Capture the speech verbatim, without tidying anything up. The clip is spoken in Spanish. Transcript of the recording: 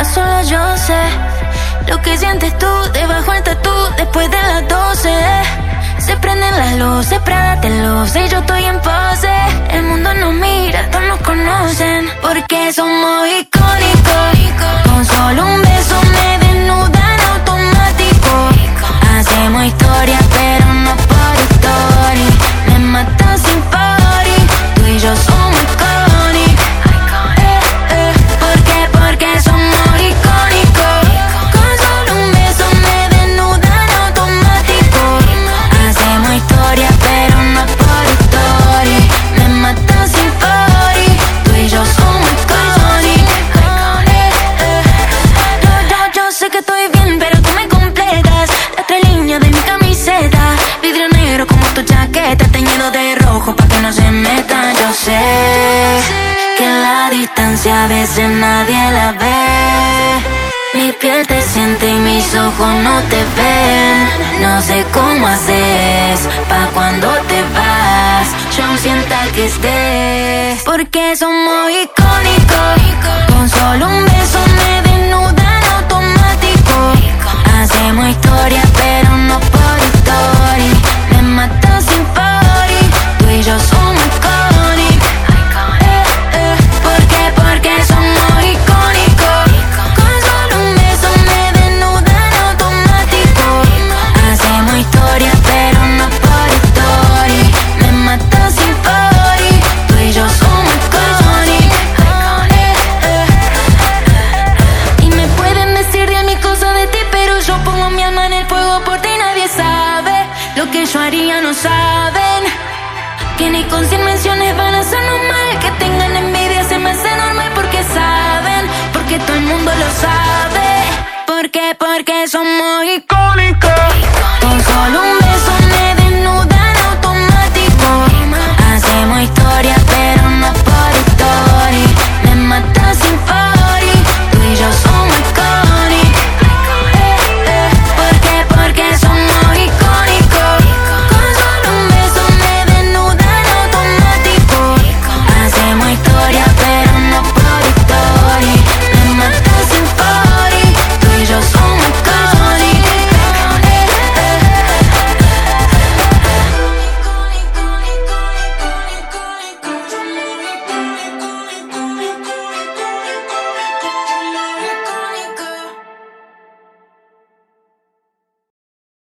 A solas yo sé lo que sientes tú debajo del tatú después de las doce. Se prenden las luces, prédatelos y yo estoy en pose. El mundo nos mira, todos nos conocen porque somos icónicos. Con solo un beso me desnudan automático. Hacemos historia pero no por story. Me matan sin party. Tú y yo somos icónicos. Eh, eh, ¿por qué? Porque somos icónicos. Con solo un beso me desnudan automático. Hacemos historia pero no por story. Me matan sin party. Tú y yo somos icónicos. Eh, eh. Yo, yo, yo sé que estoy bien pero tú me completas. Las tres líneas de mi camiseta, vidrio negro como tu chaqueta, teñido de rojo pa' que no se metan. Yo sé que en la distancia a veces nadie la ve. Mi piel te siente y mis ojos no te ven. No sé cómo haces pa' cuando te vas yo sienta que estés. Porque somos icónicos. Con solo un beso me desnudan automático. Hacemos historia pero no por story. Me matan sin party. Tú y yo somos icónicos. Eh, eh, ¿por qué? Porque somos icónicos. Con solo un beso me desnudan automático. Hacemos historia pero no por story. Me matan sin party. Tú y yo somos icónicos. Eh, eh. Y me pueden decir diez mil cosas de ti, pero yo pongo mi alma en el fuego por ti. Nadie sabe lo que yo haría, no saben. Que ni con cien menciones van a hacernos mal. Que tengan envidia se me hace normal porque saben. Porque todo el mundo lo sabe. ¿Por qué? Porque somos icónicos.